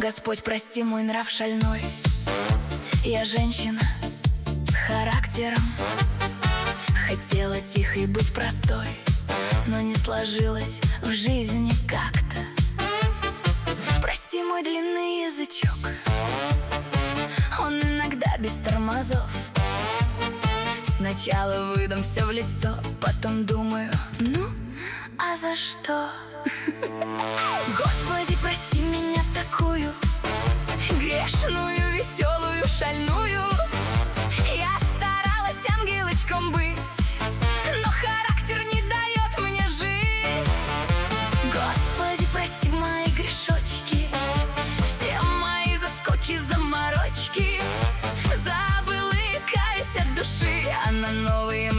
Господь, прости мой нрав шальной. Я женщина с характером, хотела тихой быть простой, но не сложилось в жизни как-то. Прости мой длинный язычок, он иногда без тормозов. Сначала выдам все в лицо, потом думаю, ну, а за что? Господи, прости меня такую грешную, веселую, шальную. Я старалась ангелочком быть, но характер не дает мне жить. Господи, прости мои грешочки, все мои заскоки, заморочки. Забыла и каюсь от души, а на новые